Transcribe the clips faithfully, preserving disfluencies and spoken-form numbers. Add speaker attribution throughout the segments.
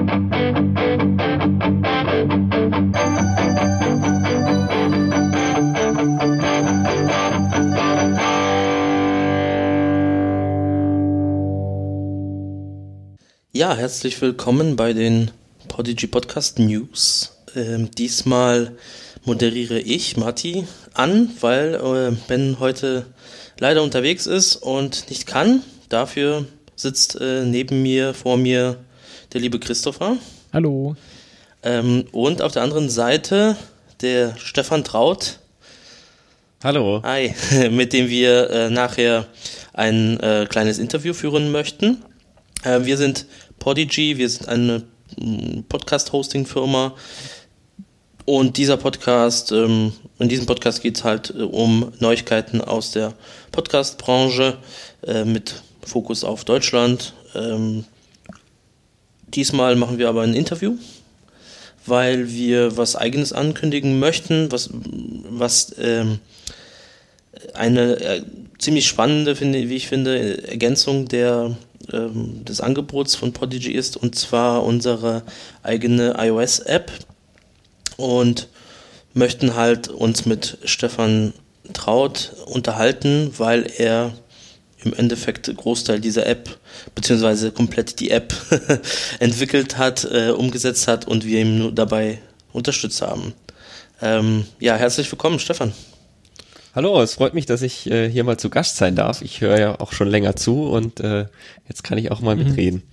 Speaker 1: Ja, herzlich willkommen bei den Podigy Podcast News. Ähm, diesmal moderiere ich, Matti, an, weil äh, Ben heute leider unterwegs ist und nicht kann. Dafür sitzt äh, neben mir, vor mir, der liebe Christopher.
Speaker 2: Hallo.
Speaker 1: Ähm, und auf der anderen Seite der Stefan Traut.
Speaker 3: Hallo.
Speaker 1: Hi, mit dem wir äh, nachher ein äh, kleines Interview führen möchten. Äh, wir sind Podigy, wir sind eine Podcast-Hosting-Firma und dieser Podcast, ähm, in diesem Podcast geht es halt äh, um Neuigkeiten aus der Podcast-Branche äh, mit Fokus auf Deutschland. Ähm, diesmal machen wir aber ein Interview, weil wir was Eigenes ankündigen möchten, was, was ähm, eine äh, ziemlich spannende, finde, wie ich finde, Ergänzung der des Angebots von Podigy ist, und zwar unsere eigene iOS-App, und möchten halt uns mit Stefan Traut unterhalten, weil er im Endeffekt Großteil dieser App, beziehungsweise komplett die App entwickelt hat, äh, umgesetzt hat und wir ihm nur dabei unterstützt haben. Ähm, ja, herzlich willkommen, Stefan.
Speaker 3: Hallo, es freut mich, dass ich äh, hier mal zu Gast sein darf. Ich höre ja auch schon länger zu und äh, jetzt kann ich auch mal mitreden.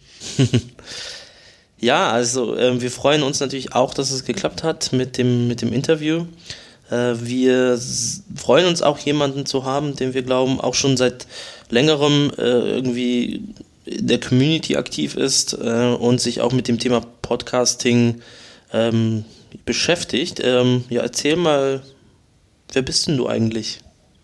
Speaker 1: Ja, also äh, wir freuen uns natürlich auch, dass es geklappt hat mit dem, mit dem Interview. Äh, wir s- freuen uns auch, jemanden zu haben, den wir glauben, auch schon seit längerem äh, irgendwie in der Community aktiv ist äh, und sich auch mit dem Thema Podcasting ähm, beschäftigt. Ähm, ja, erzähl mal, wer bist denn du eigentlich?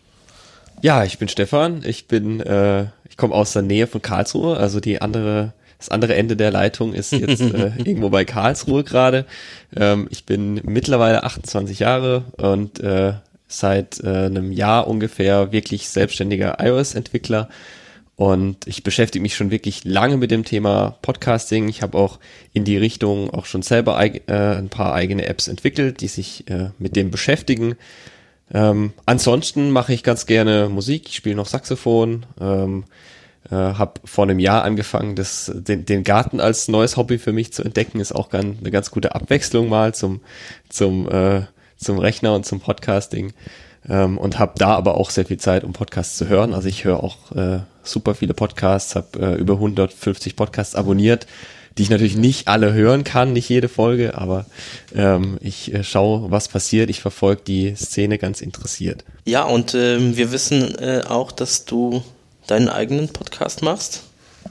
Speaker 3: Ja, ich bin Stefan. Ich bin, äh, ich komme aus der Nähe von Karlsruhe. Also die andere, das andere Ende der Leitung ist jetzt äh, irgendwo bei Karlsruhe gerade. Ähm, ich bin mittlerweile achtundzwanzig Jahre und äh, seit äh, einem Jahr ungefähr wirklich selbstständiger iOS-Entwickler. Und ich beschäftige mich schon wirklich lange mit dem Thema Podcasting. Ich habe auch in die Richtung auch schon selber eig- äh, ein paar eigene Apps entwickelt, die sich äh, mit dem beschäftigen. Ähm, ansonsten mache ich ganz gerne Musik, ich spiele noch Saxophon, ähm, äh, habe vor einem Jahr angefangen, das, den, den Garten als neues Hobby für mich zu entdecken, ist auch ganz, eine ganz gute Abwechslung mal zum, zum, äh, zum Rechner und zum Podcasting, ähm, und habe da aber auch sehr viel Zeit, um Podcasts zu hören. Also ich höre auch äh, super viele Podcasts, habe äh, über hundertfünfzig Podcasts abonniert, die ich natürlich nicht alle hören kann, nicht jede Folge, aber ähm, ich äh, schaue, was passiert. Ich verfolge die Szene ganz interessiert.
Speaker 1: Ja, und ähm, wir wissen äh, auch, dass du deinen eigenen Podcast machst.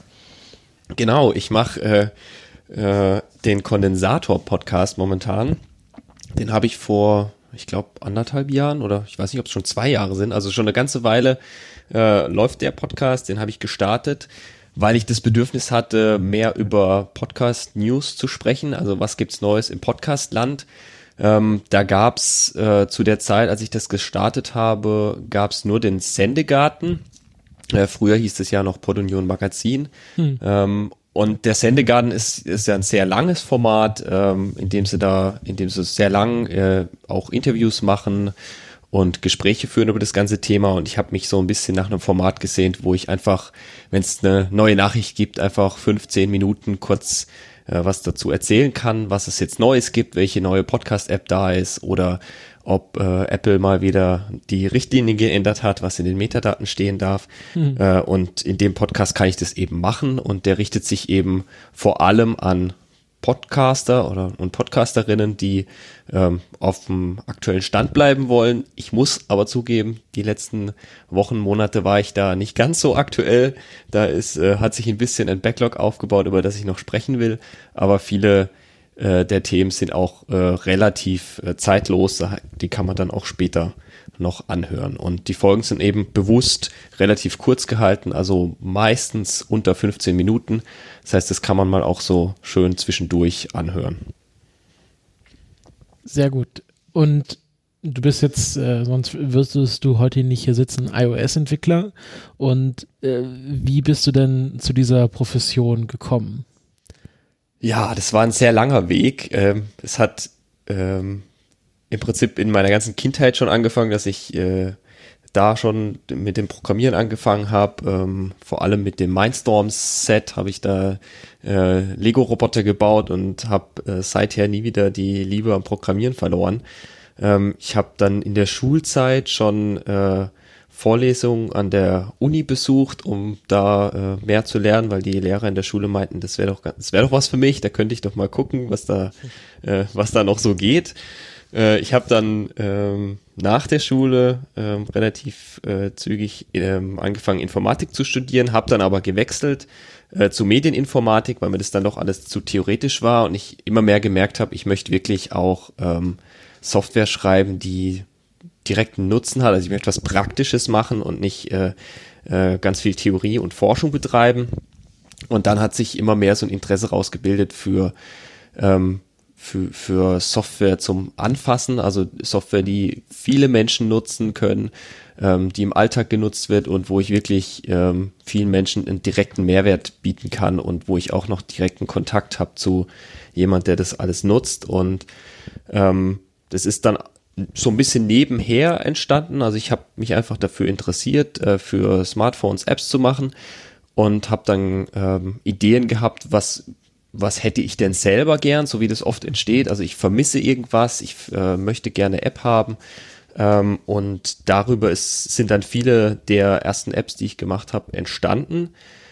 Speaker 3: Genau, ich mache äh, äh, den Kondensator-Podcast momentan. Den habe ich vor, ich glaube, anderthalb Jahren oder ich weiß nicht, ob es schon zwei Jahre sind, also schon eine ganze Weile äh, läuft der Podcast, den habe ich gestartet, weil ich das Bedürfnis hatte, mehr über Podcast-News zu sprechen. Also was gibt's Neues im Podcast-Land? Ähm, da gab's äh, zu der Zeit, als ich das gestartet habe, gab's nur den Sendegarten. Äh, früher hieß es ja noch Podunion Magazin. Hm. Ähm, und der Sendegarten ist, ist ja ein sehr langes Format, ähm, in dem sie da, in dem sie sehr lang äh, auch Interviews machen und Gespräche führen über das ganze Thema, und ich habe mich so ein bisschen nach einem Format gesehnt, wo ich einfach, wenn es eine neue Nachricht gibt, einfach fünfzehn Minuten kurz äh, was dazu erzählen kann, was es jetzt Neues gibt, welche neue Podcast-App da ist oder ob äh, Apple mal wieder die Richtlinie geändert hat, was in den Metadaten stehen darf. Mhm. Äh, und in dem Podcast kann ich das eben machen, und der richtet sich eben vor allem an Podcaster oder und Podcasterinnen, die ähm, auf dem aktuellen Stand bleiben wollen. Ich muss aber zugeben, die letzten Wochen, Monate war ich da nicht ganz so aktuell. Da ist, äh, hat sich ein bisschen ein Backlog aufgebaut, über das ich noch sprechen will. Aber viele äh, der Themen sind auch äh, relativ äh, zeitlos. Die kann man dann auch später noch anhören. Und die Folgen sind eben bewusst relativ kurz gehalten, also meistens unter fünfzehn Minuten. Das heißt, das kann man mal auch so schön zwischendurch anhören.
Speaker 2: Sehr gut. Und du bist jetzt, äh, sonst würdest du heute nicht hier sitzen, iOS-Entwickler. Und äh, wie bist du denn zu dieser Profession gekommen?
Speaker 3: Ja, das war ein sehr langer Weg. Ähm, es hat ähm, im Prinzip in meiner ganzen Kindheit schon angefangen, dass ich äh, da schon mit dem Programmieren angefangen habe. Ähm, vor allem mit dem Mindstorms-Set habe ich da äh, Lego-Roboter gebaut und habe äh, seither nie wieder die Liebe am Programmieren verloren. Ähm, ich habe dann in der Schulzeit schon äh, Vorlesungen an der Uni besucht, um da äh, mehr zu lernen, weil die Lehrer in der Schule meinten, das wäre doch, das wäre doch was für mich, da könnte ich doch mal gucken, was da, äh, was da noch so geht. Äh, ich habe dann ähm, nach der Schule ähm, relativ äh, zügig ähm, angefangen, Informatik zu studieren, habe dann aber gewechselt äh, zu Medieninformatik, weil mir das dann doch alles zu theoretisch war und ich immer mehr gemerkt habe, ich möchte wirklich auch ähm, Software schreiben, die direkten Nutzen hat, also ich möchte was Praktisches machen und nicht äh, äh, ganz viel Theorie und Forschung betreiben. Und dann hat sich immer mehr so ein Interesse rausgebildet für, ähm, für, für Software zum Anfassen, also Software, die viele Menschen nutzen können, ähm, die im Alltag genutzt wird und wo ich wirklich ähm, vielen Menschen einen direkten Mehrwert bieten kann und wo ich auch noch direkten Kontakt habe zu jemand, der das alles nutzt. Und ähm, das ist dann so ein bisschen nebenher entstanden. Also ich habe mich einfach dafür interessiert, äh, für Smartphones Apps zu machen und habe dann ähm, Ideen gehabt, was was hätte ich denn selber gern, so wie das oft entsteht. Also ich vermisse irgendwas, ich äh, möchte gerne eine App haben ähm, und darüber ist, sind dann viele der ersten Apps, die ich gemacht habe, entstanden.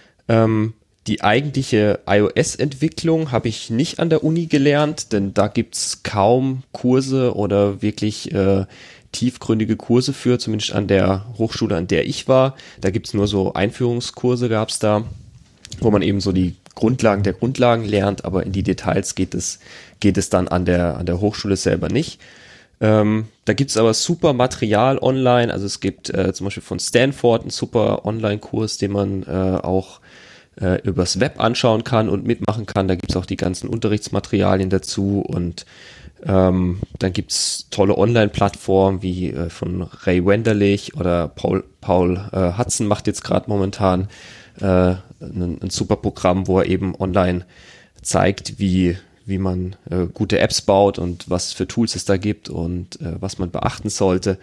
Speaker 3: Ähm, Die eigentliche iOS-Entwicklung habe ich nicht an der Uni gelernt, denn da gibt's kaum Kurse oder wirklich äh, tiefgründige Kurse für, zumindest an der Hochschule, an der ich war. Da gibt's nur so Einführungskurse, gab's da, wo man eben so die Grundlagen der Grundlagen lernt, aber in die Details geht es, geht es dann an der, an der Hochschule selber nicht. Ähm, da gibt's aber super Material online, also es gibt äh, zum Beispiel von Stanford einen super Online-Kurs, den man äh, auch äh, übers Web anschauen kann und mitmachen kann. Da gibt's auch die ganzen Unterrichtsmaterialien dazu und ähm, dann gibt's tolle Online-Plattformen wie äh, von Ray Wenderlich oder Paul, Paul äh, Hudson macht jetzt gerade momentan äh, ein, ein super Programm, wo er eben online zeigt, wie wie man äh, gute Apps baut und was für Tools es da gibt und äh, was man beachten sollte.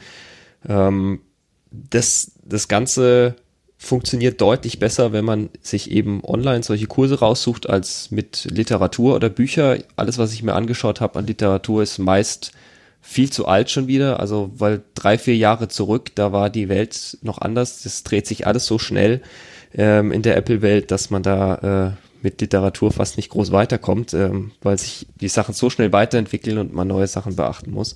Speaker 3: Ähm, das, das Ganze funktioniert deutlich besser, wenn man sich eben online solche Kurse raussucht, als mit Literatur oder Bücher. Alles, was ich mir angeschaut habe an Literatur, ist meist viel zu alt schon wieder. Also, weil drei, vier Jahre zurück, da war die Welt noch anders. Das dreht sich alles so schnell ähm, in der Apple-Welt, dass man da äh, mit Literatur fast nicht groß weiterkommt, ähm, weil sich die Sachen so schnell weiterentwickeln und man neue Sachen beachten muss.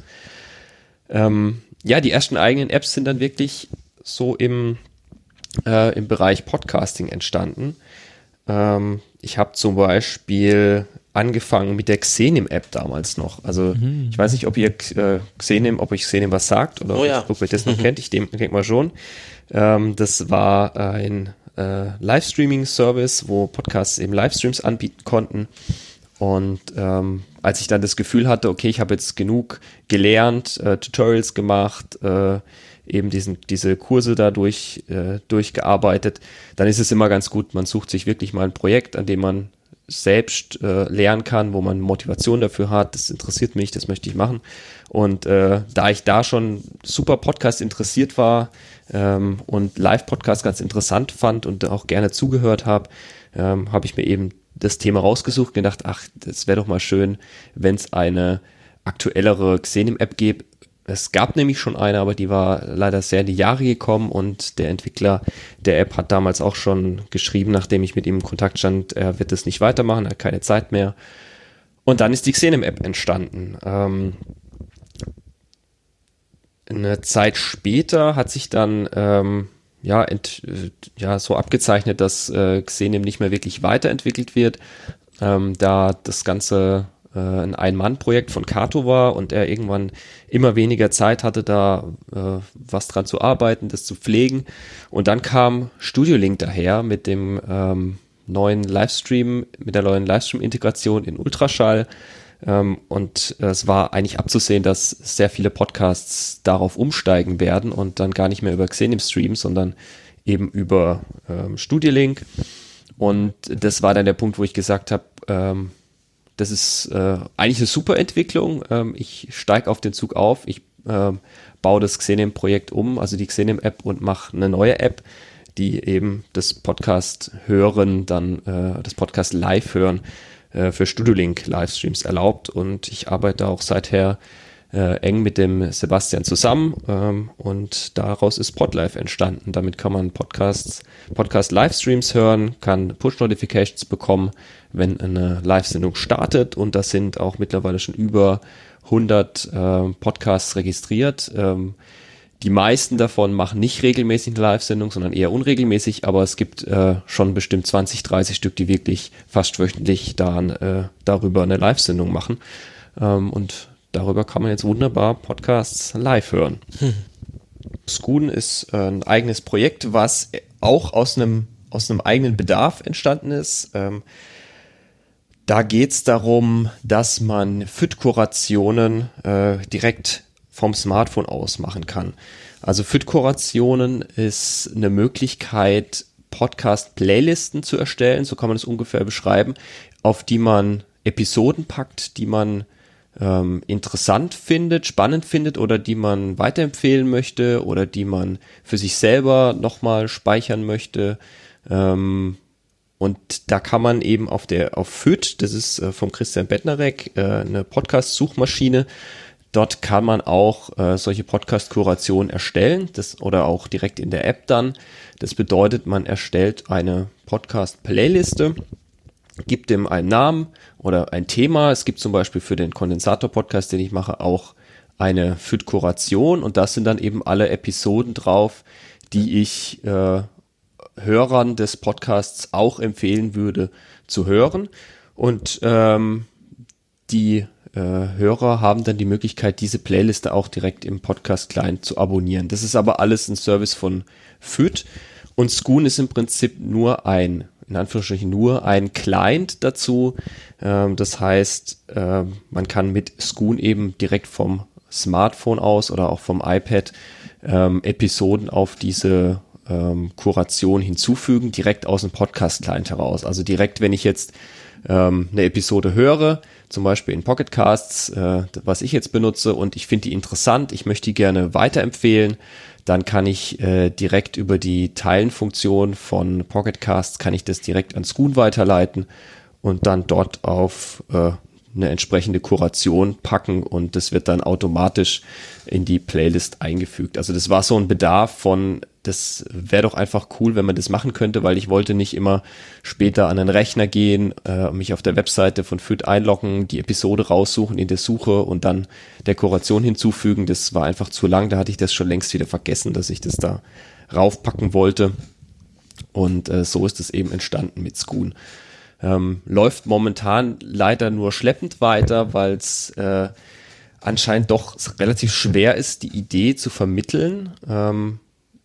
Speaker 3: Ähm, ja, die ersten eigenen Apps sind dann wirklich so im, äh, im Bereich Podcasting entstanden. Ähm, ich habe zum Beispiel angefangen mit der Xenim-App damals noch. Also mhm. ich weiß nicht, ob ihr äh, Xenim, ob euch Xenim was sagt oder
Speaker 1: oh, ja.
Speaker 3: ob ihr das noch kennt. Ich denke mal schon. Ähm, das war ein äh, Livestreaming-Service, wo Podcasts eben Livestreams anbieten konnten. Und ähm, als ich dann das Gefühl hatte, okay, ich habe jetzt genug gelernt, äh, Tutorials gemacht, äh, eben diesen, diese Kurse da durch, äh, durchgearbeitet, dann ist es immer ganz gut, man sucht sich wirklich mal ein Projekt, an dem man selbst äh, lernen kann, wo man Motivation dafür hat, das interessiert mich, das möchte ich machen. Und äh, da ich da schon super Podcast interessiert war ähm, und Live-Podcast ganz interessant fand und auch gerne zugehört habe, ähm, habe ich mir eben das Thema rausgesucht, gedacht, ach, das wäre doch mal schön, wenn es eine aktuellere Xenim-App gäbe. Es gab nämlich schon eine, aber die war leider sehr in die Jahre gekommen und der Entwickler der App hat damals auch schon geschrieben, nachdem ich mit ihm in Kontakt stand, er wird das nicht weitermachen, er hat keine Zeit mehr. Und dann ist die Xenim-App entstanden. Ähm, eine Zeit später hat sich dann ähm, ja, ent, ja so abgezeichnet, dass äh, Xenim nicht mehr wirklich weiterentwickelt wird, ähm, da das Ganze ein Ein-Mann-Projekt von Kato war und er irgendwann immer weniger Zeit hatte, da äh, was dran zu arbeiten, das zu pflegen. Und dann kam Studio Link daher mit dem ähm, neuen Livestream, mit der neuen Livestream-Integration in Ultraschall. Ähm, und äh, es war eigentlich abzusehen, dass sehr viele Podcasts darauf umsteigen werden und dann gar nicht mehr über Xenim streamen, sondern eben über ähm, Studio Link. Und das war dann der Punkt, wo ich gesagt habe, ähm, das ist äh, eigentlich eine super Entwicklung. Ähm, ich steige auf den Zug auf, ich äh, baue das Xenem-Projekt um, also die Xenem-App, und mache eine neue App, die eben das Podcast hören, dann äh, das Podcast live hören äh, für Studiolink Livestreams erlaubt, und ich arbeite auch seither äh, eng mit dem Sebastian zusammen ähm, und daraus ist Podlive entstanden. Damit kann man Podcasts, Podcast Livestreams hören, kann Push-Notifications bekommen, wenn eine Live-Sendung startet, und das sind auch mittlerweile schon über hundert äh, Podcasts registriert. Ähm, Die meisten davon machen nicht regelmäßig eine Live-Sendung, sondern eher unregelmäßig, aber es gibt äh, schon bestimmt zwanzig, dreißig Stück, die wirklich fast wöchentlich dann, äh, darüber eine Live-Sendung machen. Ähm, und darüber kann man jetzt wunderbar Podcasts live hören. Hm. Skoon ist äh, ein eigenes Projekt, was auch aus einem aus einem eigenen Bedarf entstanden ist. Ähm, da geht es darum, dass man F Y D-Kurationen äh, direkt vom Smartphone aus machen kann. Also F Y D-Kurationen ist eine Möglichkeit, Podcast-Playlisten zu erstellen, so kann man es ungefähr beschreiben, auf die man Episoden packt, die man ähm, interessant findet, spannend findet oder die man weiterempfehlen möchte oder die man für sich selber nochmal speichern möchte. Ähm, und da kann man eben auf der auf F Y D, das ist äh, vom Christian Bettnarek, äh, eine Podcast-Suchmaschine. Dort kann man auch äh, solche Podcast-Kurationen erstellen, das, oder auch direkt in der App dann. Das bedeutet, man erstellt eine Podcast-Playliste, gibt dem einen Namen oder ein Thema. Es gibt zum Beispiel für den Kondensator-Podcast, den ich mache, auch eine F Y D-Kuration, und das sind dann eben alle Episoden drauf, die ich äh, Hörern des Podcasts auch empfehlen würde zu hören. Und ähm, die Äh, Hörer haben dann die Möglichkeit, diese Playliste auch direkt im Podcast-Client zu abonnieren. Das ist aber alles ein Service von F Y D, und Skoon ist im Prinzip nur ein, in Anführungsstrichen nur ein Client dazu. Ähm, das heißt, äh, man kann mit Skoon eben direkt vom Smartphone aus oder auch vom iPad ähm, Episoden auf diese ähm, Kuration hinzufügen, direkt aus dem Podcast-Client heraus. Also direkt, wenn ich jetzt ähm, eine Episode höre, zum Beispiel in Pocket Casts, äh, was ich jetzt benutze, und ich finde die interessant, ich möchte die gerne weiterempfehlen, dann kann ich äh, direkt über die Teilen-Funktion von Pocket Casts, kann ich das direkt an Skoon weiterleiten und dann dort auf äh, eine entsprechende Kuration packen, und das wird dann automatisch in die Playlist eingefügt. Also das war so ein Bedarf von, das wäre doch einfach cool, wenn man das machen könnte, weil ich wollte nicht immer später an den Rechner gehen, äh, mich auf der Webseite von F Y D einloggen, die Episode raussuchen in der Suche und dann der Kuration hinzufügen. Das war einfach zu lang, da hatte ich das schon längst wieder vergessen, dass ich das da raufpacken wollte, und äh, so ist es eben entstanden mit Skoon. Ähm, läuft momentan leider nur schleppend weiter, weil es äh, anscheinend doch relativ schwer ist, die Idee zu vermitteln. Ähm,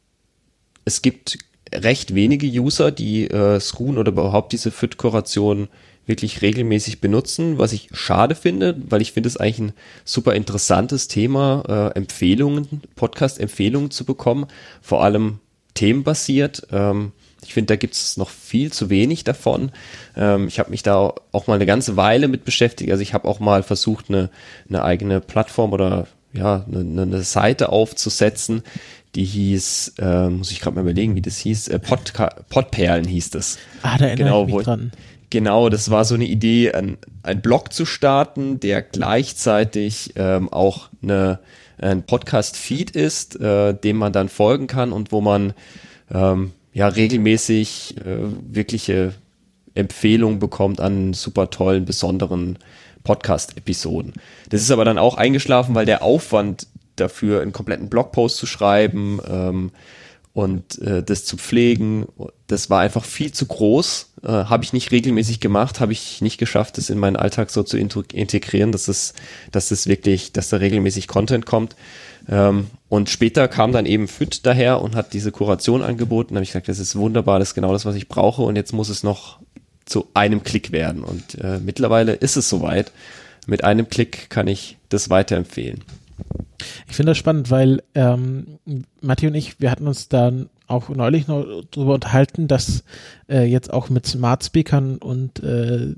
Speaker 3: es gibt recht wenige User, die äh, Skoon oder überhaupt diese F Y D-Kuration wirklich regelmäßig benutzen, was ich schade finde, weil ich finde es eigentlich ein super interessantes Thema, äh, Empfehlungen, Podcast-Empfehlungen zu bekommen, vor allem themenbasiert. Ähm, Ich finde, da gibt es noch viel zu wenig davon. Ähm, ich habe mich da auch mal eine ganze Weile mit beschäftigt. Also ich habe auch mal versucht, eine, eine eigene Plattform oder ja eine, eine Seite aufzusetzen, die hieß, äh, muss ich gerade mal überlegen, wie das hieß, äh, Podca- Podperlen hieß das.
Speaker 2: Ah, da erinnere
Speaker 3: genau,
Speaker 2: ich mich
Speaker 3: wo,
Speaker 2: dran.
Speaker 3: Genau, das war so eine Idee, ein, ein Blog zu starten, der gleichzeitig ähm, auch eine, ein Podcast-Feed ist, äh, dem man dann folgen kann und wo man ähm, ja regelmäßig äh, wirkliche Empfehlungen bekommt an super tollen, besonderen Podcast-Episoden. Das ist aber dann auch eingeschlafen, weil der Aufwand dafür, einen kompletten Blogpost zu schreiben ähm, und äh, das zu pflegen, das war einfach viel zu groß. Äh, habe ich nicht regelmäßig gemacht, habe ich nicht geschafft, das in meinen Alltag so zu integrieren, dass es, dass es wirklich, dass da regelmäßig Content kommt. Ähm, und später kam dann eben F Y D daher und hat diese Kuration angeboten. Da habe ich gesagt, das ist wunderbar, das ist genau das, was ich brauche, und jetzt muss es noch zu einem Klick werden. Und äh, mittlerweile ist es soweit. Mit einem Klick kann ich das weiterempfehlen.
Speaker 2: Ich finde das spannend, weil ähm, Matti und ich, wir hatten uns dann auch neulich noch darüber unterhalten, dass äh, jetzt auch mit Smart Speakern und äh,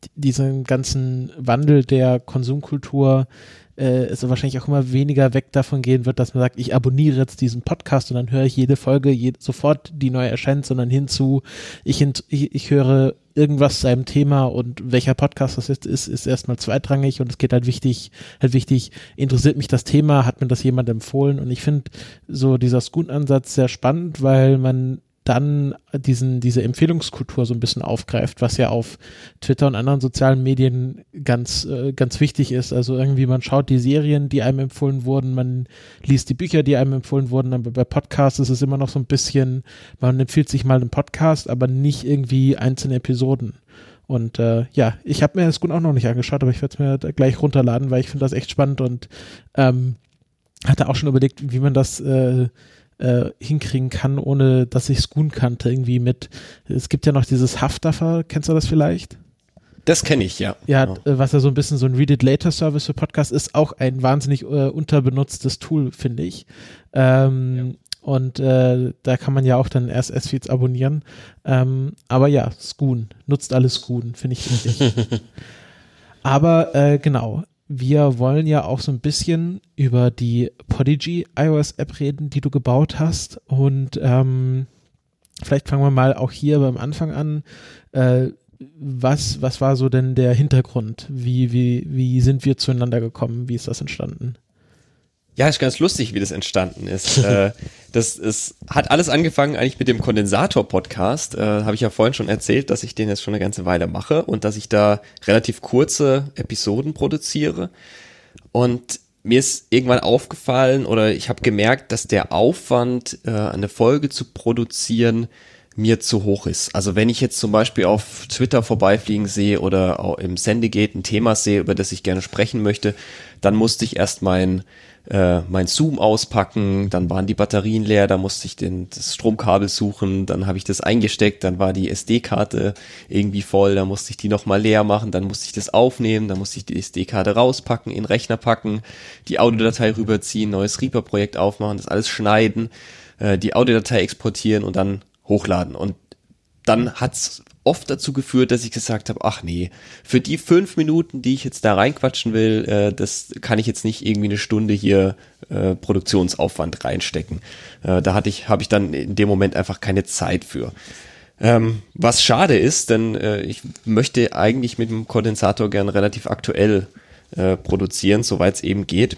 Speaker 2: diesen ganzen Wandel der Konsumkultur äh, es wahrscheinlich auch immer weniger weg davon gehen wird, dass man sagt, ich abonniere jetzt diesen Podcast und dann höre ich jede Folge je, sofort, die neu erscheint, sondern hinzu, ich, ich, ich höre irgendwas zu einem Thema und welcher Podcast das jetzt ist, ist erstmal zweitrangig und es geht halt wichtig, halt wichtig, interessiert mich das Thema, hat mir das jemand empfohlen und ich finde so dieser Skoon-Ansatz sehr spannend, weil man dann diesen, diese Empfehlungskultur so ein bisschen aufgreift, was ja auf Twitter und anderen sozialen Medien ganz, äh, ganz wichtig ist. Also irgendwie man schaut die Serien, die einem empfohlen wurden, man liest die Bücher, die einem empfohlen wurden, aber bei Podcasts ist es immer noch so ein bisschen, man empfiehlt sich mal einen Podcast, aber nicht irgendwie einzelne Episoden. Und äh, ja, ich habe mir das gut auch noch nicht angeschaut, aber ich werde es mir da gleich runterladen, weil ich finde das echt spannend und ähm, hatte auch schon überlegt, wie man das äh, Äh, hinkriegen kann, ohne dass ich Skoon kannte, irgendwie mit, es gibt ja noch dieses Haftdaffer, kennst du das vielleicht?
Speaker 3: Das kenne ich, ja.
Speaker 2: Ja,
Speaker 3: genau.
Speaker 2: äh, was ja so ein bisschen so ein Read It Later Service für Podcasts ist, auch ein wahnsinnig äh, unterbenutztes Tool, finde ich. Ähm, ja. Und äh, da kann man ja auch dann R S S-Feeds abonnieren. Ähm, aber ja, Skoon, nutzt alles Skoon, finde ich wichtig. Aber äh, genau, wir wollen ja auch so ein bisschen über die Podigy iOS-App reden, die du gebaut hast. Und ähm, vielleicht fangen wir mal auch hier beim Anfang an. Äh, was, was war so denn der Hintergrund? Wie, wie, wie sind wir zueinander gekommen? Wie ist das entstanden?
Speaker 3: Ja, ist ganz lustig, wie das entstanden ist. äh, das ist, hat alles angefangen eigentlich mit dem Kondensator-Podcast. Äh, habe ich ja vorhin schon erzählt, dass ich den jetzt schon eine ganze Weile mache und dass ich da relativ kurze Episoden produziere. Und mir ist irgendwann aufgefallen oder ich habe gemerkt, dass der Aufwand, äh, eine Folge zu produzieren, mir zu hoch ist. Also wenn ich jetzt zum Beispiel auf Twitter vorbeifliegen sehe oder auch im Sendegate ein Thema sehe, über das ich gerne sprechen möchte, dann musste ich erst mein äh, mein Zoom auspacken, dann waren die Batterien leer, da musste ich den, das Stromkabel suchen, dann habe ich das eingesteckt, dann war die S D-Karte irgendwie voll, dann musste ich die nochmal leer machen, dann musste ich das aufnehmen, dann musste ich die S D-Karte rauspacken, in den Rechner packen, die Audiodatei rüberziehen, neues Reaper-Projekt aufmachen, das alles schneiden, äh, die Audiodatei exportieren und dann hochladen. Und dann hat's oft dazu geführt, dass ich gesagt habe, ach nee, für die fünf Minuten, die ich jetzt da reinquatschen will, äh, das kann ich jetzt nicht irgendwie eine Stunde hier äh, Produktionsaufwand reinstecken. Äh, da hatte ich, habe ich dann in dem Moment einfach keine Zeit für. Ähm, was schade ist, denn äh, ich möchte eigentlich mit dem Kondensator gern relativ aktuell äh, produzieren, soweit es eben geht.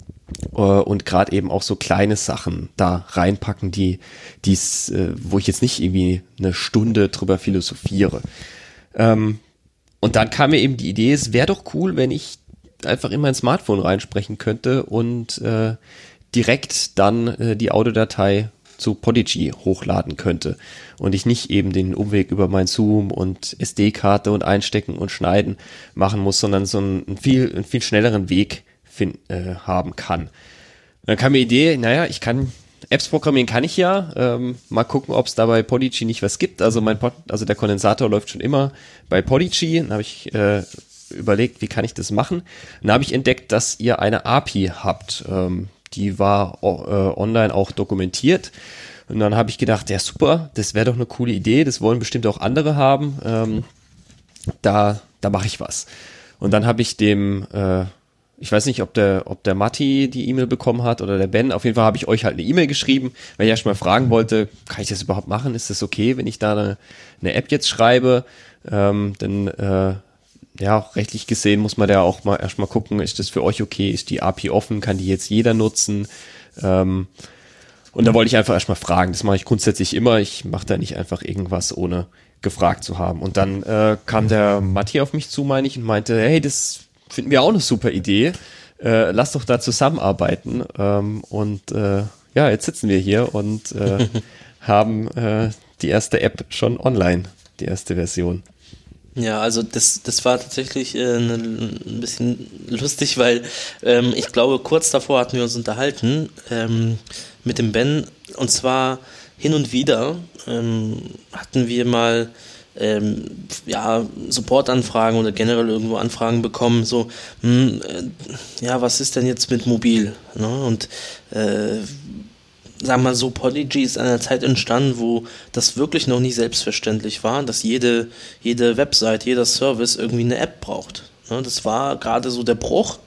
Speaker 3: Und gerade eben auch so kleine Sachen da reinpacken, die, die's, äh, wo ich jetzt nicht irgendwie eine Stunde drüber philosophiere. Ähm, und dann kam mir eben die Idee, es wäre doch cool, wenn ich einfach in mein Smartphone reinsprechen könnte und äh, direkt dann äh, die Audiodatei zu Podigy hochladen könnte und ich nicht eben den Umweg über mein Zoom und S D-Karte und einstecken und schneiden machen muss, sondern so einen, einen viel, einen viel schnelleren Weg Find, äh, haben kann. Dann kam mir die Idee, naja, ich kann Apps programmieren kann ich ja, ähm, mal gucken, ob es da bei Podigy nicht was gibt. Also mein Pod, also der Kondensator läuft schon immer bei Podigy. Dann habe ich äh, überlegt, wie kann ich das machen. Dann habe ich entdeckt, dass ihr eine A P I habt. Ähm, die war äh, online auch dokumentiert. Und dann habe ich gedacht, ja super, das wäre doch eine coole Idee. Das wollen bestimmt auch andere haben. Ähm, da da mache ich was. Und dann habe ich dem äh, Ich weiß nicht, ob der, ob der Matti die E-Mail bekommen hat oder der Ben. Auf jeden Fall habe ich euch halt eine E-Mail geschrieben, weil ich erst mal fragen wollte, kann ich das überhaupt machen? Ist das okay, wenn ich da eine, eine App jetzt schreibe? Ähm, denn äh, ja, rechtlich gesehen muss man da auch mal erst mal gucken, ist das für euch okay? Ist die A P I offen? Kann die jetzt jeder nutzen? Ähm, und da wollte ich einfach erst mal fragen. Das mache ich grundsätzlich immer. Ich mache da nicht einfach irgendwas, ohne gefragt zu haben. Und dann äh, kam der Matti auf mich zu, meine ich, und meinte, hey, das finden wir auch eine super Idee. Äh, lass doch da zusammenarbeiten. Ähm, und äh, ja, jetzt sitzen wir hier und äh, haben äh, die erste App schon online, die erste Version.
Speaker 1: Ja, also das, das war tatsächlich äh, ne, ein bisschen lustig, weil ähm, ich glaube, kurz davor hatten wir uns unterhalten ähm, mit dem Ben. Und zwar hin und wieder ähm, hatten wir mal Ähm, ja, Supportanfragen oder generell irgendwo Anfragen bekommen, so, mh, äh, ja, was ist denn jetzt mit mobil? Ne? Und äh, sagen wir mal so, Podigy ist in einer Zeit entstanden, wo das wirklich noch nicht selbstverständlich war, dass jede, jede Website, jeder Service irgendwie eine App braucht. Ne, das war gerade so der Bruch.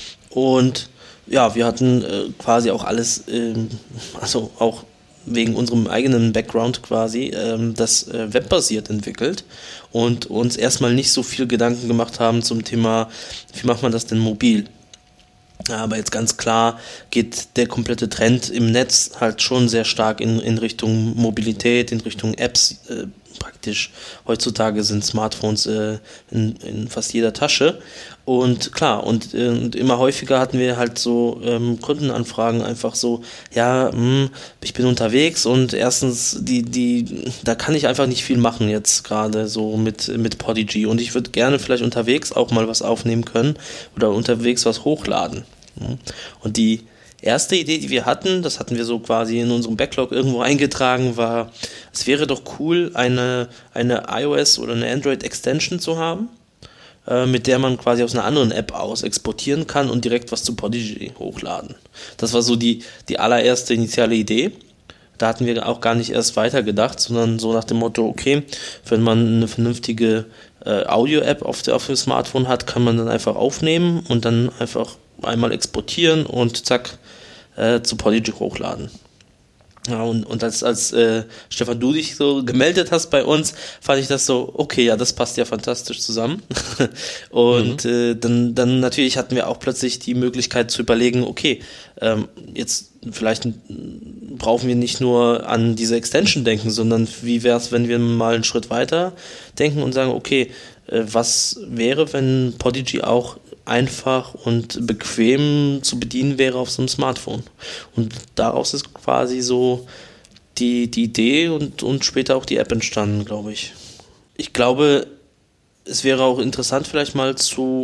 Speaker 1: Und ja, wir hatten äh, quasi auch alles, ähm, also auch wegen unserem eigenen Background quasi, ähm, das äh, webbasiert entwickelt und uns erstmal nicht so viel Gedanken gemacht haben zum Thema, wie macht man das denn mobil? Ja, aber jetzt ganz klar geht der komplette Trend im Netz halt schon sehr stark in, in Richtung Mobilität, in Richtung Apps. Äh, praktisch heutzutage sind Smartphones äh, in, in fast jeder Tasche. Und klar, und, äh, und immer häufiger hatten wir halt so ähm, Kundenanfragen einfach so, ja, mh, ich bin unterwegs und erstens, die, die, da kann ich einfach nicht viel machen jetzt gerade so mit, mit Podigy und ich würde gerne vielleicht unterwegs auch mal was aufnehmen können oder unterwegs was hochladen. Und die erste Idee, die wir hatten, das hatten wir so quasi in unserem Backlog irgendwo eingetragen, war, es wäre doch cool, eine, eine iOS oder eine Android-Extension zu haben, äh, mit der man quasi aus einer anderen App aus exportieren kann und direkt was zu Podigy hochladen. Das war so die, die allererste initiale Idee. Da hatten wir auch gar nicht erst weitergedacht, sondern so nach dem Motto, okay, wenn man eine vernünftige äh, Audio-App auf, der, auf dem Smartphone hat, kann man dann einfach aufnehmen und dann einfach einmal exportieren und zack, äh, zu Podigy hochladen. Ja, und, und als, als äh, Stefan, du dich so gemeldet hast bei uns, fand ich das so, okay, ja, das passt ja fantastisch zusammen. Und mhm. äh, dann, dann natürlich hatten wir auch plötzlich die Möglichkeit zu überlegen, okay, ähm, jetzt vielleicht brauchen wir nicht nur an diese Extension denken, sondern wie wäre es, wenn wir mal einen Schritt weiter denken und sagen, okay, äh, was wäre, wenn Podigy auch einfach und bequem zu bedienen wäre auf so einem Smartphone. Und daraus ist quasi so die, die Idee und, und später auch die App entstanden, glaube ich. Ich glaube, es wäre auch interessant, vielleicht mal zu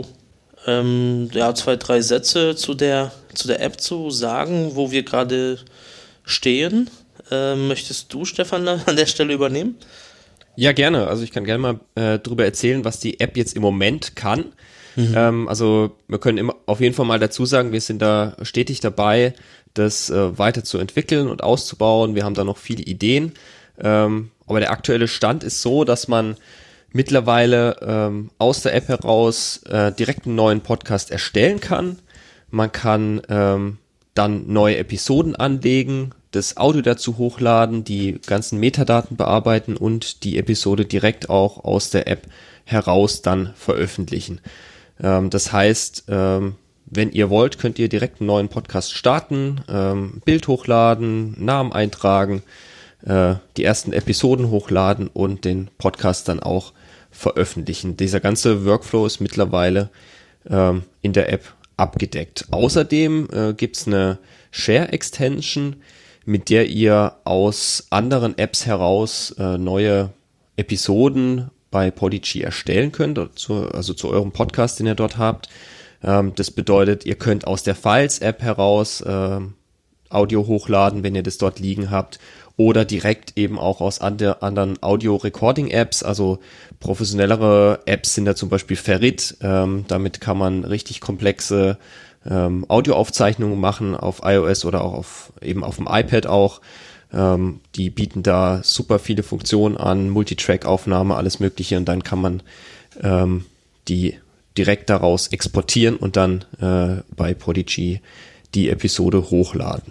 Speaker 1: ähm, ja, zwei, drei Sätze zu der, zu der App zu sagen, wo wir gerade stehen. Ähm, möchtest du, Stefan, an der Stelle übernehmen?
Speaker 3: Ja, gerne. Also ich kann gerne mal äh, darüber erzählen, was die App jetzt im Moment kann. Mhm. Ähm, also wir können immer auf jeden Fall mal dazu sagen, wir sind da stetig dabei, das äh, weiter zu entwickeln und auszubauen. Wir haben da noch viele Ideen, ähm, aber der aktuelle Stand ist so, dass man mittlerweile ähm, aus der App heraus äh, direkt einen neuen Podcast erstellen kann. Man kann ähm, dann neue Episoden anlegen, das Audio dazu hochladen, die ganzen Metadaten bearbeiten und die Episode direkt auch aus der App heraus dann veröffentlichen. Ähm, das heißt, ähm, wenn ihr wollt, könnt ihr direkt einen neuen Podcast starten, ähm, Bild hochladen, Namen eintragen, äh, die ersten Episoden hochladen und den Podcast dann auch veröffentlichen. Dieser ganze Workflow ist mittlerweile ähm, in der App abgedeckt. Außerdem äh, gibt's eine Share-Extension, mit der ihr aus anderen Apps heraus äh, neue Episoden bei Podigy erstellen könnt, zu, also zu eurem Podcast, den ihr dort habt. Ähm, das bedeutet, ihr könnt aus der Files-App heraus äh, Audio hochladen, wenn ihr das dort liegen habt, oder direkt eben auch aus andre, anderen Audio-Recording-Apps, also professionellere Apps sind da zum Beispiel Ferrit, ähm, damit kann man richtig komplexe ähm, Audioaufzeichnungen machen auf iOS oder auch auf eben auf dem iPad auch. Ähm, die bieten da super viele Funktionen an, Multitrack-Aufnahme, alles mögliche, und dann kann man ähm, die direkt daraus exportieren und dann äh, bei Podigy die Episode hochladen.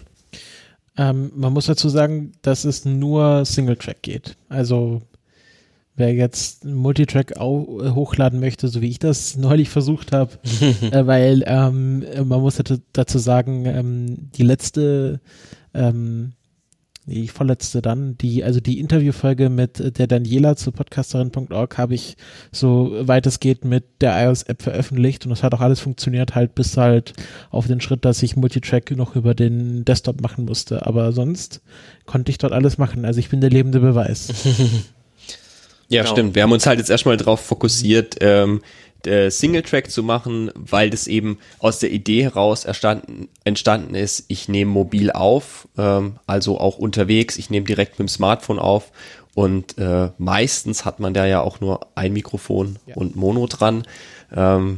Speaker 2: Ähm, man muss dazu sagen, dass es nur Singletrack geht. Also wer jetzt Multitrack au- hochladen möchte, so wie ich das neulich versucht habe, äh, weil ähm, man muss dazu sagen, ähm, die letzte ähm, die vorletzte dann, die, also die Interviewfolge mit der Daniela zu podcasterin punkt org habe ich, so weit es geht, mit der iOS-App veröffentlicht und das hat auch alles funktioniert, halt bis halt auf den Schritt, dass ich Multitrack noch über den Desktop machen musste, aber sonst konnte ich dort alles machen, also ich bin der lebende Beweis.
Speaker 3: Ja, genau. Stimmt, wir haben uns halt jetzt erstmal drauf fokussiert, ähm, Singletrack zu machen, weil das eben aus der Idee heraus erstanden, entstanden ist, ich nehme mobil auf, ähm, also auch unterwegs, ich nehme direkt mit dem Smartphone auf und äh, meistens hat man da ja auch nur ein Mikrofon ja. und Mono dran. Ähm,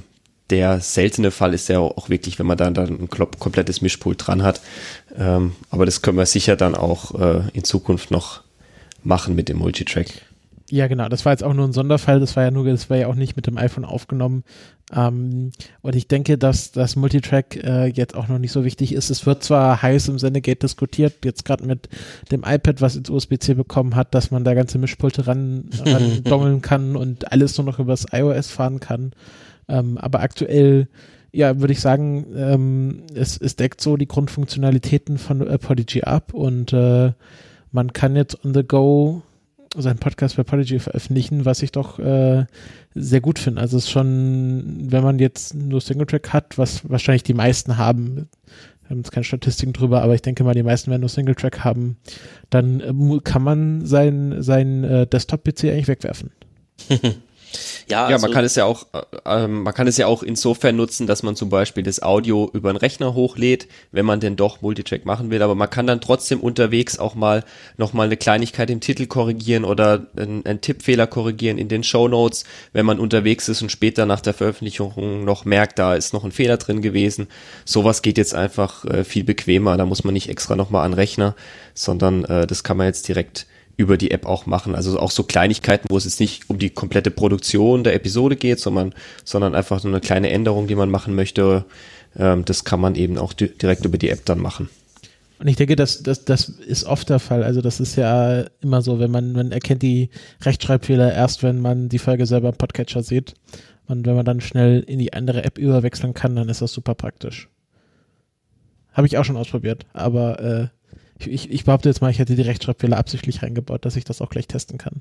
Speaker 3: der seltene Fall ist ja auch wirklich, wenn man dann, dann ein komplettes Mischpult dran hat. Ähm, aber das können wir sicher dann auch äh, in Zukunft noch machen mit dem Multitrack.
Speaker 2: Ja, genau. Das war jetzt auch nur ein Sonderfall. Das war ja nur, das war ja auch nicht mit dem iPhone aufgenommen. Ähm, und ich denke, dass das Multitrack äh, jetzt auch noch nicht so wichtig ist. Es wird zwar heiß im Sendegate diskutiert, jetzt gerade mit dem iPad, was ins U S B C bekommen hat, dass man da ganze Mischpulte ran, ran dongeln kann und alles nur noch übers iOS fahren kann. Ähm, aber aktuell, ja, würde ich sagen, ähm, es, es deckt so die Grundfunktionalitäten von äh, Podigy ab und äh, man kann jetzt on the go seinen Podcast bei Podigy veröffentlichen, was ich doch äh, sehr gut finde. Also es ist schon, wenn man jetzt nur Singletrack hat, was wahrscheinlich die meisten haben, wir haben jetzt keine Statistiken drüber, aber ich denke mal, die meisten werden nur Singletrack haben, dann äh, kann man seinen sein, äh, Desktop-P C eigentlich wegwerfen.
Speaker 3: Ja, also ja, man kann es ja auch, äh, man kann es ja auch insofern nutzen, dass man zum Beispiel das Audio über einen Rechner hochlädt, wenn man denn doch Multitrack machen will, aber man kann dann trotzdem unterwegs auch mal nochmal eine Kleinigkeit im Titel korrigieren oder einen, einen Tippfehler korrigieren in den Shownotes, wenn man unterwegs ist und später nach der Veröffentlichung noch merkt, da ist noch ein Fehler drin gewesen. Sowas geht jetzt einfach äh, viel bequemer, da muss man nicht extra nochmal an den Rechner, sondern äh, das kann man jetzt direkt über die App auch machen. Also auch so Kleinigkeiten, wo es jetzt nicht um die komplette Produktion der Episode geht, sondern, sondern einfach so eine kleine Änderung, die man machen möchte. Ähm, das kann man eben auch di- direkt über die App dann machen.
Speaker 2: Und ich denke, das, das, das ist oft der Fall. Also das ist ja immer so, wenn man, man erkennt die Rechtschreibfehler erst, wenn man die Folge selber im Podcatcher sieht. Und wenn man dann schnell in die andere App überwechseln kann, dann ist das super praktisch. Habe ich auch schon ausprobiert, aber äh, Ich, ich behaupte jetzt mal, ich hätte die Rechtschreibfehler absichtlich reingebaut, dass ich das auch gleich testen kann.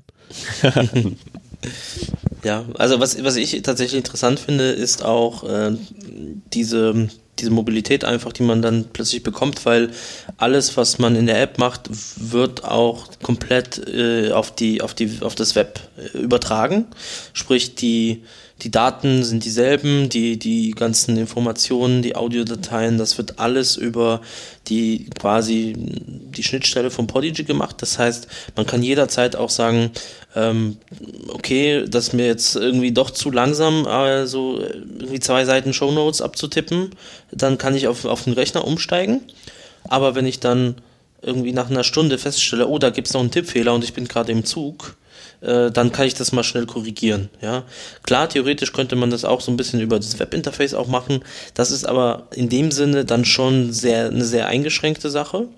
Speaker 1: Ja, also was, was ich tatsächlich interessant finde, ist auch äh, diese, diese Mobilität einfach, die man dann plötzlich bekommt, weil alles, was man in der App macht, wird auch komplett äh, auf die, auf die, auf das Web äh, übertragen. Sprich, die Die Daten sind dieselben, die, die ganzen Informationen, die Audiodateien, das wird alles über die quasi die Schnittstelle von Podigy gemacht. Das heißt, man kann jederzeit auch sagen, ähm, okay, das ist mir jetzt irgendwie doch zu langsam, also irgendwie zwei Seiten Shownotes abzutippen, dann kann ich auf, auf den Rechner umsteigen. Aber wenn ich dann irgendwie nach einer Stunde feststelle, oh, da gibt es noch einen Tippfehler und ich bin gerade im Zug, dann kann ich das mal schnell korrigieren, ja. Klar, theoretisch könnte man das auch so ein bisschen über das Webinterface auch machen, das ist aber in dem Sinne dann schon sehr, eine sehr eingeschränkte Sache,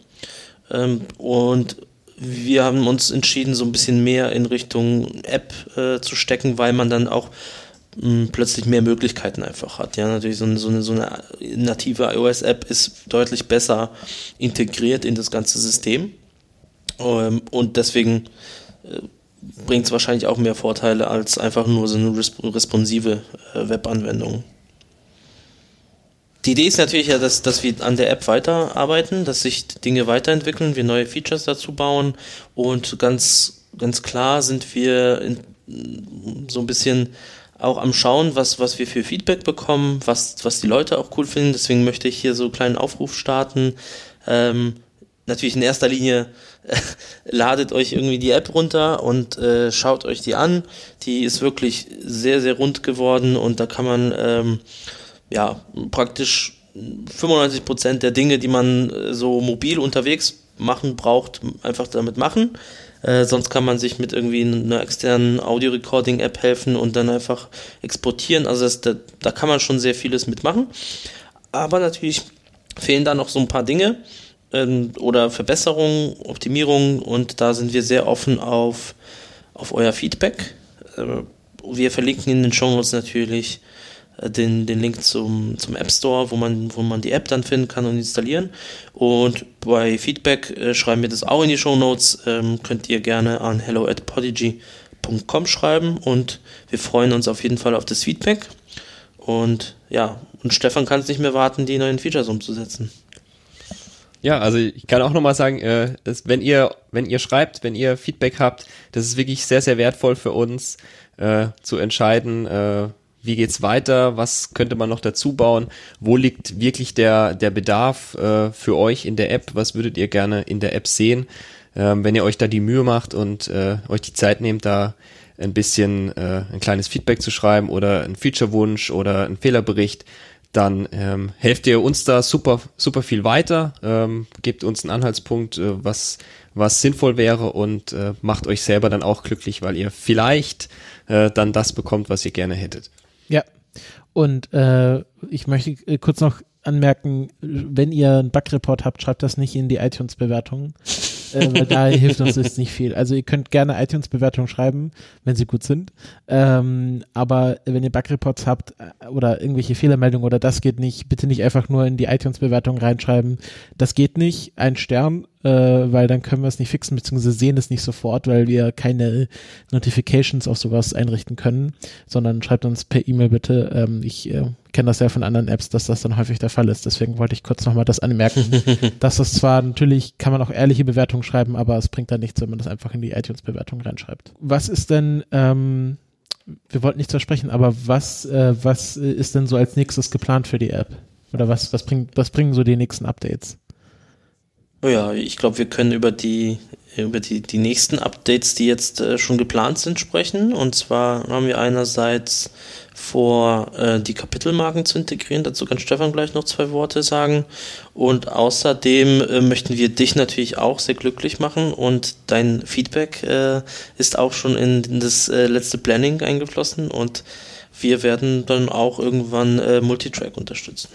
Speaker 1: und wir haben uns entschieden, so ein bisschen mehr in Richtung App äh, zu stecken, weil man dann auch mh, plötzlich mehr Möglichkeiten einfach hat, ja. Natürlich so eine, so eine, so eine native iOS-App ist deutlich besser integriert in das ganze System, ähm, und deswegen äh, bringt es wahrscheinlich auch mehr Vorteile als einfach nur so eine resp- responsive äh, Webanwendung. Die Idee ist natürlich ja, dass, dass wir an der App weiterarbeiten, dass sich Dinge weiterentwickeln, wir neue Features dazu bauen, und ganz, ganz klar sind wir in, so ein bisschen auch am Schauen, was, was wir für Feedback bekommen, was, was die Leute auch cool finden. Deswegen möchte ich hier so einen kleinen Aufruf starten. Ähm, natürlich in erster Linie äh, ladet euch irgendwie die App runter und äh, schaut euch die an. Die ist wirklich sehr, sehr rund geworden, und da kann man ähm, ja praktisch fünfundneunzig Prozent der Dinge, die man äh, so mobil unterwegs machen braucht, einfach damit machen. Äh, sonst kann man sich mit irgendwie einer externen Audio-Recording-App helfen und dann einfach exportieren. Also das, da, da kann man schon sehr vieles mitmachen. Aber natürlich fehlen da noch so ein paar Dinge oder Verbesserungen, Optimierungen, und da sind wir sehr offen auf, auf euer Feedback. Wir verlinken in den Shownotes natürlich den, den Link zum, zum App Store, wo man, wo man die App dann finden kann und installieren. Und bei Feedback äh, schreiben wir das auch in die Shownotes. Ähm, könnt ihr gerne an hello at podigy dot com schreiben, und wir freuen uns auf jeden Fall auf das Feedback. Und ja, und Stefan kann es nicht mehr warten, die neuen Features umzusetzen.
Speaker 3: Ja, also ich kann auch nochmal sagen, äh, dass wenn ihr, wenn ihr schreibt, wenn ihr Feedback habt, das ist wirklich sehr, sehr wertvoll für uns, äh, zu entscheiden, äh, wie geht's weiter, was könnte man noch dazu bauen, wo liegt wirklich der, der Bedarf äh, für euch in der App, was würdet ihr gerne in der App sehen, ähm, wenn ihr euch da die Mühe macht und äh, euch die Zeit nehmt, da ein bisschen äh, ein kleines Feedback zu schreiben oder ein Feature-Wunsch oder ein Fehlerbericht, dann ähm, helft ihr uns da super super viel weiter, ähm, gebt uns einen Anhaltspunkt, äh, was was sinnvoll wäre und äh, macht euch selber dann auch glücklich, weil ihr vielleicht äh, dann das bekommt, was ihr gerne hättet.
Speaker 2: Ja, und äh, ich möchte äh, kurz noch anmerken, wenn ihr einen Bug-Report habt, schreibt das nicht in die iTunes-Bewertungen, äh, weil da hilft uns jetzt nicht viel. Also ihr könnt gerne iTunes-Bewertungen schreiben, wenn sie gut sind, ähm, aber wenn ihr Bug-Reports habt oder irgendwelche Fehlermeldungen oder das geht nicht, bitte nicht einfach nur in die iTunes-Bewertung reinschreiben. Das geht nicht, ein Stern, äh, weil dann können wir es nicht fixen, beziehungsweise sehen es nicht sofort, weil wir keine Notifications auf sowas einrichten können, sondern schreibt uns per E-Mail bitte. Ähm, ich äh, kenne das ja von anderen Apps, dass das dann häufig der Fall ist. Deswegen wollte ich kurz nochmal das anmerken, dass das zwar natürlich, kann man auch ehrliche Bewertungen schreiben, aber es bringt dann nichts, wenn man das einfach in die iTunes-Bewertung reinschreibt. Was ist denn, ähm, wir wollten nichts versprechen, aber was, äh, was ist denn so als nächstes geplant für die App? Oder was, was, bringt, was bringen so die nächsten Updates?
Speaker 1: Oh ja, ich glaube, wir können über die über die, die nächsten Updates, die jetzt äh, schon geplant sind, sprechen. Und zwar haben wir einerseits vor, äh, die Kapitelmarken zu integrieren. Dazu kann Stefan gleich noch zwei Worte sagen. Und außerdem äh, möchten wir dich natürlich auch sehr glücklich machen. Und dein Feedback äh, ist auch schon in, in das äh, letzte Planning eingeflossen. Und wir werden dann auch irgendwann äh, Multitrack unterstützen.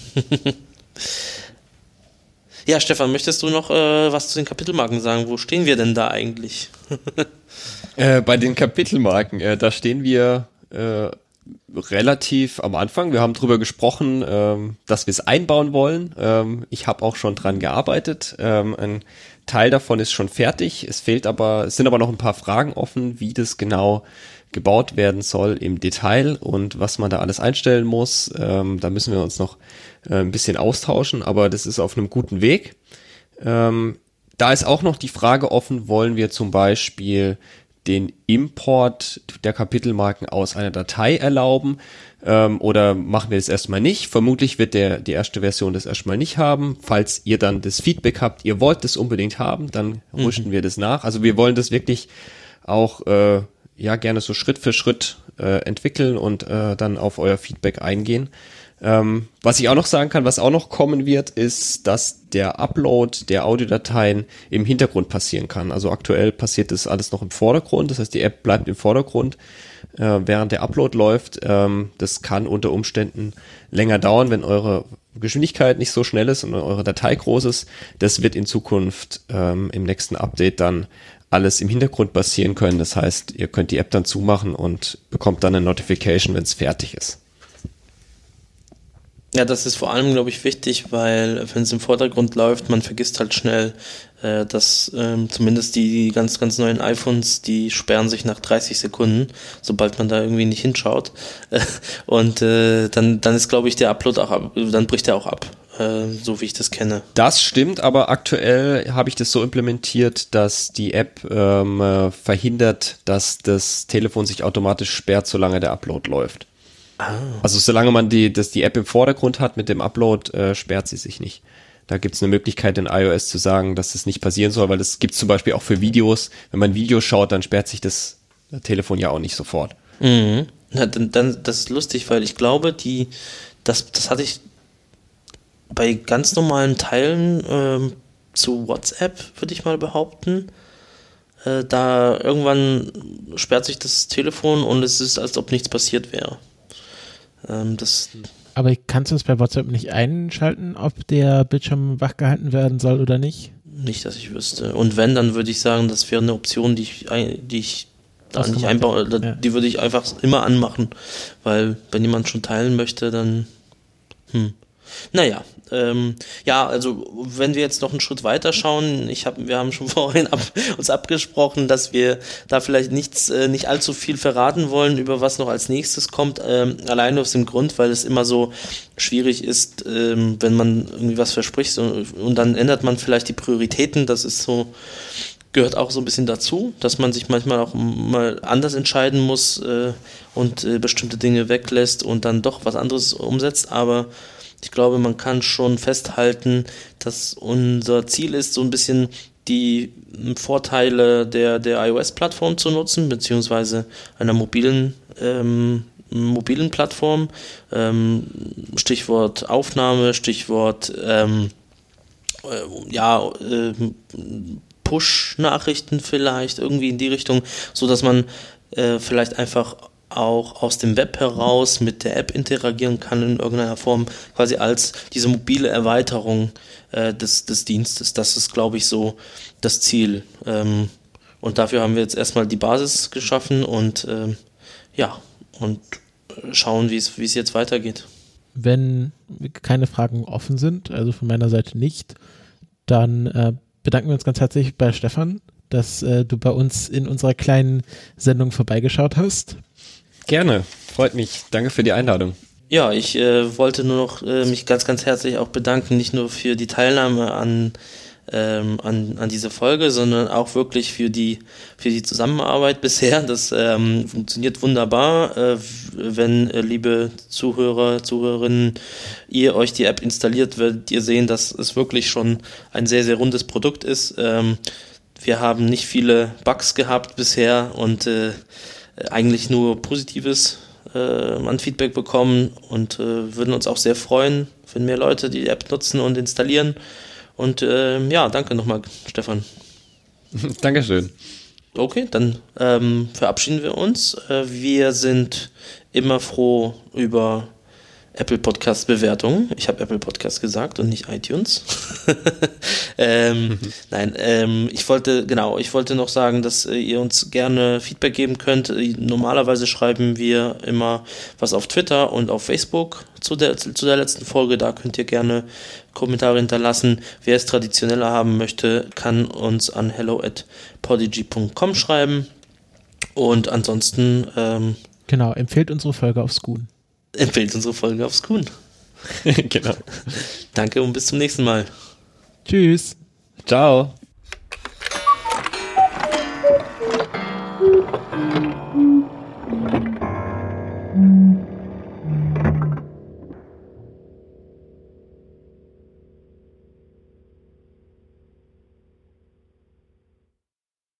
Speaker 1: Ja, Stefan, möchtest du noch äh, was zu den Kapitelmarken sagen? Wo stehen wir denn da eigentlich?
Speaker 3: äh, bei den Kapitelmarken, äh, da stehen wir äh, relativ am Anfang. Wir haben drüber gesprochen, ähm, dass wir es einbauen wollen. Ähm, ich habe auch schon dran gearbeitet. Ähm, ein Teil davon ist schon fertig. Es fehlt aber, es sind aber noch ein paar Fragen offen, wie das genau gebaut werden soll im Detail und was man da alles einstellen muss. Ähm, da müssen wir uns noch äh, ein bisschen austauschen, aber das ist auf einem guten Weg. Ähm, da ist auch noch die Frage offen, wollen wir zum Beispiel den Import der Kapitelmarken aus einer Datei erlauben ähm, oder machen wir das erstmal nicht? Vermutlich wird der die erste Version das erstmal nicht haben. Falls ihr dann das Feedback habt, ihr wollt das unbedingt haben, dann rüsten mhm. wir das nach. Also wir wollen das wirklich auch äh, ja gerne so Schritt für Schritt äh, entwickeln und äh, dann auf euer Feedback eingehen. Ähm, was ich auch noch sagen kann, was auch noch kommen wird, ist, dass der Upload der Audiodateien im Hintergrund passieren kann. Also aktuell passiert das alles noch im Vordergrund, das heißt, die App bleibt im Vordergrund, äh, während der Upload läuft. Ähm, das kann unter Umständen länger dauern, wenn eure Geschwindigkeit nicht so schnell ist und eure Datei groß ist. Das wird in Zukunft ähm, im nächsten Update dann alles im Hintergrund passieren können. Das heißt, ihr könnt die App dann zumachen und bekommt dann eine Notification, wenn es fertig ist.
Speaker 1: Ja, das ist vor allem, glaube ich, wichtig, weil wenn es im Vordergrund läuft, man vergisst halt schnell, äh, dass ähm, zumindest die, die ganz, ganz neuen iPhones, die sperren sich nach dreißig Sekunden, sobald man da irgendwie nicht hinschaut. Und äh, dann, dann ist, glaube ich, der Upload auch ab, dann bricht er auch ab. So wie ich das kenne.
Speaker 3: Das stimmt, aber aktuell habe ich das so implementiert, dass die App ähm, äh, verhindert, dass das Telefon sich automatisch sperrt, solange der Upload läuft. Ah. Also solange man die, das, die App im Vordergrund hat mit dem Upload, äh, sperrt sie sich nicht. Da gibt es eine Möglichkeit in iOS zu sagen, dass das nicht passieren soll, weil das gibt es zum Beispiel auch für Videos. Wenn man ein Video schaut, dann sperrt sich das Telefon ja auch nicht sofort.
Speaker 1: Mhm. Na, dann, dann, das ist lustig, weil ich glaube, die, das, das hatte ich bei ganz normalen Teilen ähm, zu WhatsApp, würde ich mal behaupten, äh, da irgendwann sperrt sich das Telefon und es ist, als ob nichts passiert wäre. Ähm, das
Speaker 2: Aber kannst du es bei WhatsApp nicht einschalten, ob der Bildschirm wachgehalten werden soll oder nicht?
Speaker 1: Nicht, dass ich wüsste. Und wenn, dann würde ich sagen, das wäre eine Option, die ich, die ich da nicht einbaue. Ja. Die würde ich einfach immer anmachen, weil wenn jemand schon teilen möchte, dann hm. Naja, ähm, ja, also wenn wir jetzt noch einen Schritt weiter schauen, ich hab, wir haben schon vorhin ab, uns abgesprochen, dass wir da vielleicht nichts, äh, nicht allzu viel verraten wollen, über was noch als nächstes kommt, ähm, alleine aus dem Grund, weil es immer so schwierig ist, ähm, wenn man irgendwie was verspricht und, und dann ändert man vielleicht die Prioritäten, das ist so, gehört auch so ein bisschen dazu, dass man sich manchmal auch mal anders entscheiden muss äh, und äh, bestimmte Dinge weglässt und dann doch was anderes umsetzt, aber ich glaube, man kann schon festhalten, dass unser Ziel ist, so ein bisschen die Vorteile der, der iOS-Plattform zu nutzen, beziehungsweise einer mobilen, ähm, mobilen Plattform. Ähm, Stichwort Aufnahme, Stichwort ähm, äh, ja, äh, Push-Nachrichten vielleicht, irgendwie in die Richtung, so dass man äh, vielleicht einfach auch aus dem Web heraus mit der App interagieren kann in irgendeiner Form, quasi als diese mobile Erweiterung äh, des, des Dienstes. Das ist, glaube ich, so das Ziel. Ähm, und dafür haben wir jetzt erstmal die Basis geschaffen und ähm, ja, und schauen, wie es wie es jetzt weitergeht.
Speaker 2: Wenn keine Fragen offen sind, also von meiner Seite nicht, dann äh, bedanken wir uns ganz herzlich bei Stefan, dass äh, du bei uns in unserer kleinen Sendung vorbeigeschaut hast.
Speaker 3: Gerne, freut mich. Danke für die Einladung.
Speaker 1: Ja, ich äh, wollte nur noch äh, mich ganz, ganz herzlich auch bedanken, nicht nur für die Teilnahme an, ähm, an, an diese Folge, sondern auch wirklich für die, für die Zusammenarbeit bisher. Das ähm, funktioniert wunderbar. Äh, wenn, äh, liebe Zuhörer, Zuhörerinnen, ihr euch die App installiert, werdet ihr sehen, dass es wirklich schon ein sehr, sehr rundes Produkt ist. Ähm, wir haben nicht viele Bugs gehabt bisher und äh, eigentlich nur Positives äh, an Feedback bekommen und äh, würden uns auch sehr freuen, wenn mehr Leute die App nutzen und installieren. Und äh, ja, danke nochmal, Stefan.
Speaker 3: Dankeschön.
Speaker 1: Okay, dann ähm, verabschieden wir uns. Äh, wir sind immer froh über Apple Podcast Bewertungen. Ich habe Apple Podcast gesagt und nicht iTunes. ähm, mhm. Nein, ähm, ich wollte, genau, ich wollte noch sagen, dass äh, ihr uns gerne Feedback geben könnt. Normalerweise schreiben wir immer was auf Twitter und auf Facebook zu der, zu der letzten Folge. Da könnt ihr gerne Kommentare hinterlassen. Wer es traditioneller haben möchte, kann uns an hello at podigy punkt com schreiben. Und ansonsten ähm,
Speaker 2: genau, empfehlt unsere Folge auf Skoon.
Speaker 1: Empfehlt unsere Folge auf Skoon.
Speaker 3: Genau.
Speaker 1: Danke und bis zum nächsten Mal.
Speaker 2: Tschüss.
Speaker 3: Ciao.